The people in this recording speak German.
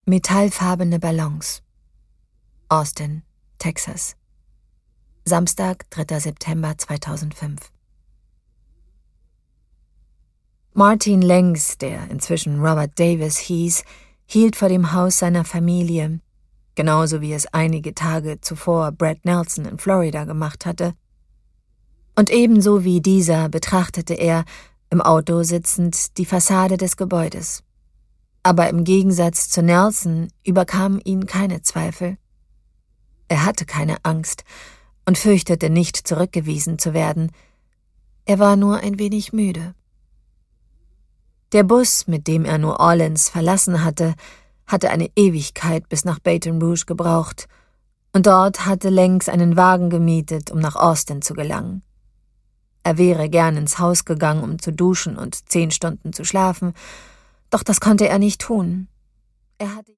Metallfarbene Ballons. Austin, Texas. Samstag, 3. September 2005. Martin Lenz, der inzwischen Robert Davis hieß, hielt vor dem Haus seiner Familie, genauso wie es einige Tage zuvor Brad Nelson in Florida gemacht hatte. Und ebenso wie dieser betrachtete er, im Auto sitzend, die Fassade des Gebäudes. Aber im Gegensatz zu Nelson überkamen ihn keine Zweifel. Er hatte keine Angst und fürchtete nicht, zurückgewiesen zu werden. Er war nur ein wenig müde. Der Bus, mit dem er New Orleans verlassen hatte eine Ewigkeit bis nach Baton Rouge gebraucht, und dort hatte Lenz einen Wagen gemietet, um nach Austin zu gelangen. Er wäre gern ins Haus gegangen, um zu duschen und 10 Stunden zu schlafen, doch das konnte er nicht tun. Er hatte